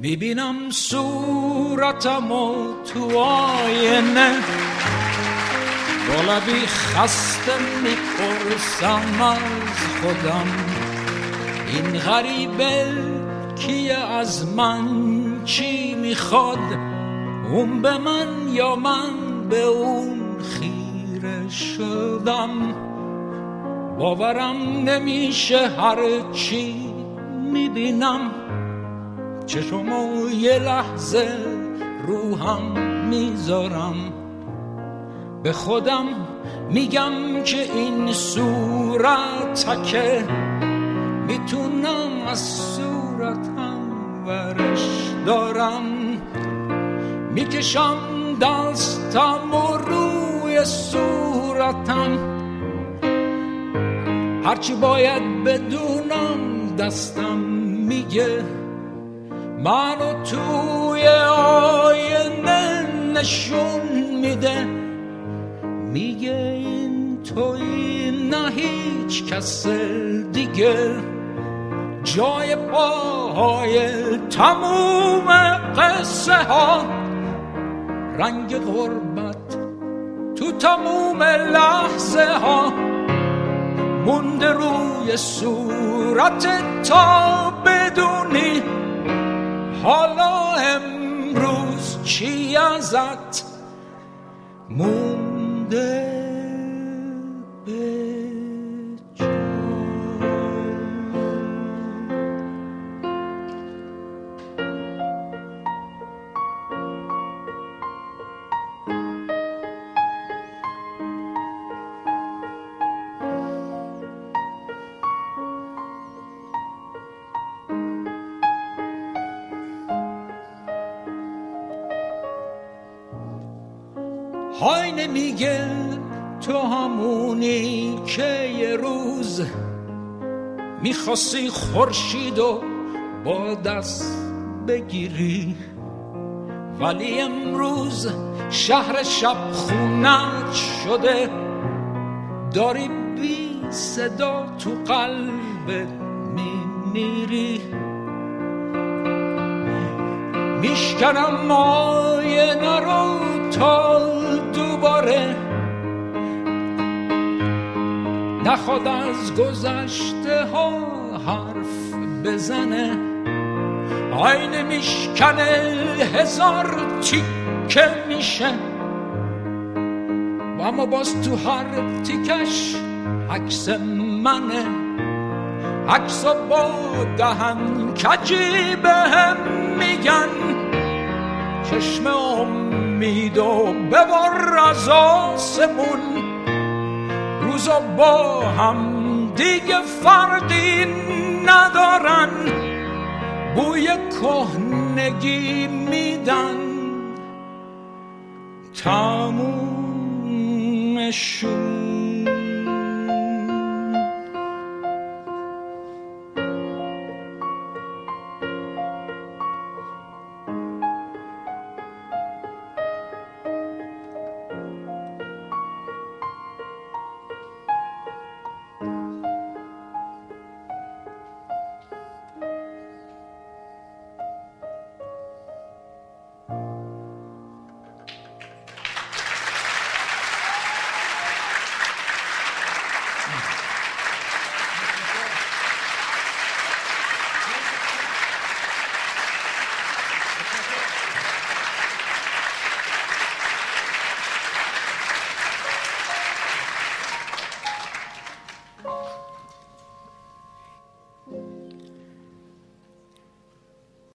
میبینم صورتمو تو آینه، با لبی خسته میپرسم از خودم این غریبه کیه، از من چی میخواد، اون به من یا من به اون خیره شدم. باورم نمیشه هر چی میبینم، چشمو یه لحظه روحم میذارم، به خودم میگم که این صورتکه میتونم از صورتم ورش دارم. میکشم دستم و روی صورتم، هرچی باید بدونم دستم میگه، منو توی آینه نشون میده، میگه این توی نه هیچ کس دیگه، جای پاهای تموم قصه ها، رنگ غربت تو تموم لحظه ها، مونده روی صورت تا بدونی حالا امروز چی ازت مونده به آینه میگه تو همونی که یه روز میخواستی خورشیدو با دست بگیری، ولی امروز شهر شب خونت شده، داری بی صدا تو قلبت میمیری. میشکنم آینه رو تا دوباره نخواد از گذشته ها حرف بزنه، آینه میشکنه هزار تیکه میشه، و اما باز تو هر تیکش عکس منه، عکسا با دهن کجی به هم میگن، چشم امید و ببر از آسمون، روزا با هم دیگه فرقی ندارن، بوی کهنگی میدن تمومشون.